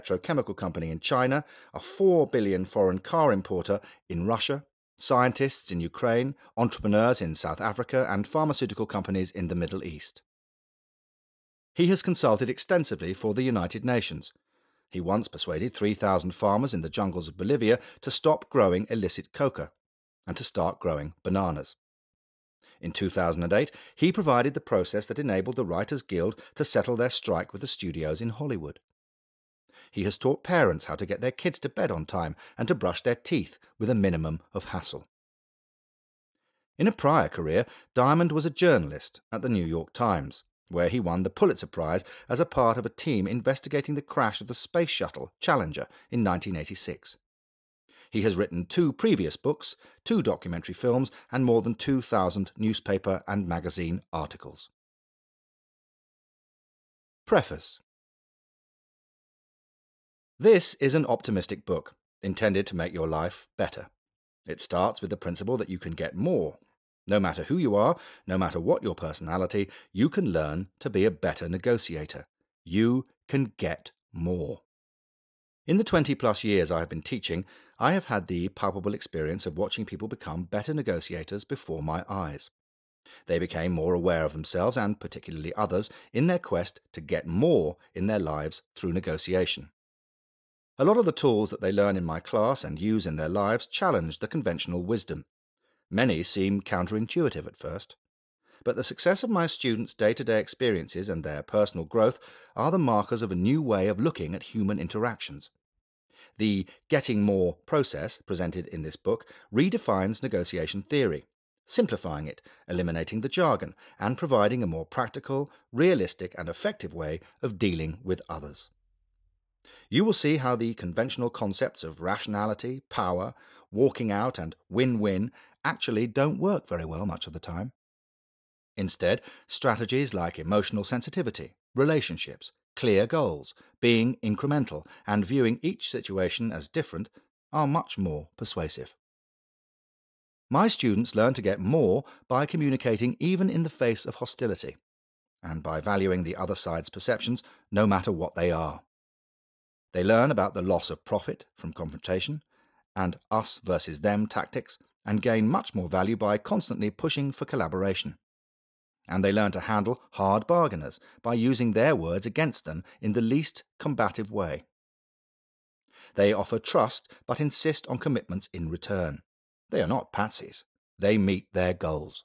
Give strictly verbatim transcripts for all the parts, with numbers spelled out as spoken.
petrochemical company in China, a four billion foreign car importer in Russia, scientists in Ukraine, entrepreneurs in South Africa, and pharmaceutical companies in the Middle East. He has consulted extensively for the United Nations. He once persuaded three thousand farmers in the jungles of Bolivia to stop growing illicit coca and to start growing bananas. In two thousand eight, he provided the process that enabled the Writers Guild to settle their strike with the studios in Hollywood. He has taught parents how to get their kids to bed on time and to brush their teeth with a minimum of hassle. In a prior career, Diamond was a journalist at the New York Times, where he won the Pulitzer Prize as a part of a team investigating the crash of the space shuttle Challenger in nineteen eighty-six. He has written two previous books, two documentary films, and more than two thousand newspaper and magazine articles. Preface. This is an optimistic book, intended to make your life better. It starts with the principle that you can get more. No matter who you are, no matter what your personality, you can learn to be a better negotiator. You can get more. In the twenty-plus years I have been teaching, I have had the palpable experience of watching people become better negotiators before my eyes. They became more aware of themselves, and particularly others, in their quest to get more in their lives through negotiation. A lot of the tools that they learn in my class and use in their lives challenge the conventional wisdom. Many seem counterintuitive at first. But the success of my students' day-to-day experiences and their personal growth are the markers of a new way of looking at human interactions. The getting more process presented in this book redefines negotiation theory, simplifying it, eliminating the jargon, and providing a more practical, realistic, and effective way of dealing with others. You will see how the conventional concepts of rationality, power, walking out, and win-win actually don't work very well much of the time. Instead, strategies like emotional sensitivity, relationships, clear goals, being incremental, and viewing each situation as different are much more persuasive. My students learn to get more by communicating even in the face of hostility, and by valuing the other side's perceptions no matter what they are. They learn about the loss of profit from confrontation, and us versus them tactics, and gain much more value by constantly pushing for collaboration. And they learn to handle hard bargainers by using their words against them in the least combative way. They offer trust but insist on commitments in return. They are not patsies. They meet their goals.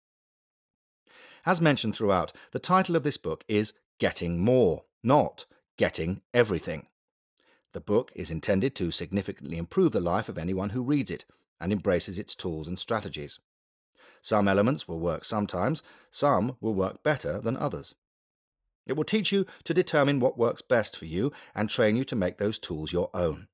As mentioned throughout, the title of this book is Getting More, not Getting Everything. The book is intended to significantly improve the life of anyone who reads it and embraces its tools and strategies. Some elements will work sometimes, some will work better than others. It will teach you to determine what works best for you and train you to make those tools your own.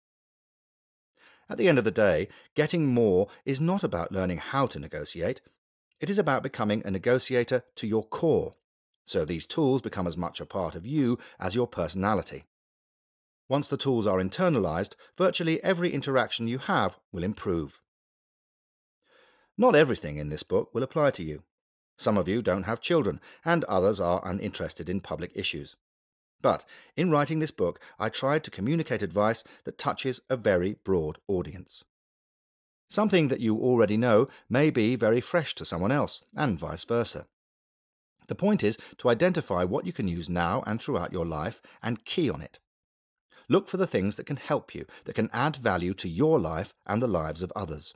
At the end of the day, getting more is not about learning how to negotiate. It is about becoming a negotiator to your core, so these tools become as much a part of you as your personality. Once the tools are internalized, virtually every interaction you have will improve. Not everything in this book will apply to you. Some of you don't have children, and others are uninterested in public issues. But in writing this book, I tried to communicate advice that touches a very broad audience. Something that you already know may be very fresh to someone else, and vice versa. The point is to identify what you can use now and throughout your life and key on it. Look for the things that can help you, that can add value to your life and the lives of others.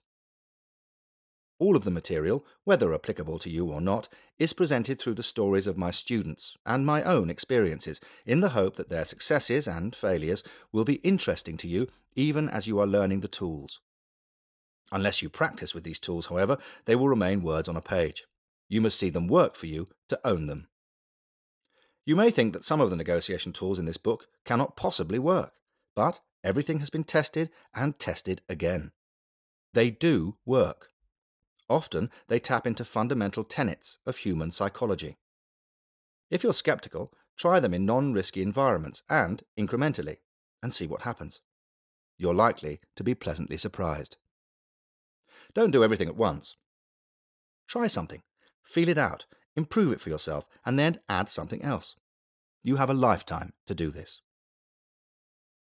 All of the material, whether applicable to you or not, is presented through the stories of my students and my own experiences, in the hope that their successes and failures will be interesting to you even as you are learning the tools. Unless you practice with these tools, however, they will remain words on a page. You must see them work for you to own them. You may think that some of the negotiation tools in this book cannot possibly work, but everything has been tested and tested again. They do work. Often they tap into fundamental tenets of human psychology. If you're skeptical, try them in non-risky environments and incrementally, and see what happens. You're likely to be pleasantly surprised. Don't do everything at once. Try something, feel it out, improve it for yourself, and then add something else. You have a lifetime to do this.